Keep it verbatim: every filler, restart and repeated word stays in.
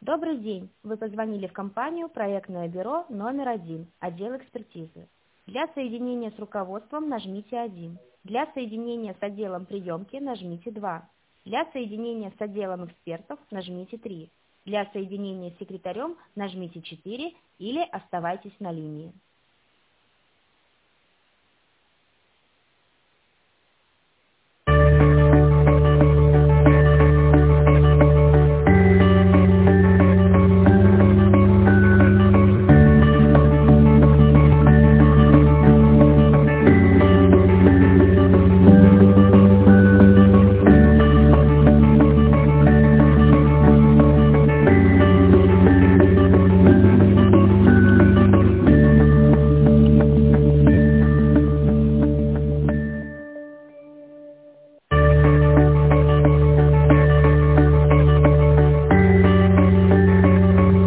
Добрый день! Вы позвонили в компанию «Проектное бюро номер один», отдел экспертизы. Для соединения с руководством нажмите один. Для соединения с отделом приемки нажмите два. Для соединения с отделом экспертов нажмите три. Для соединения с секретарем нажмите четыре или оставайтесь на линии.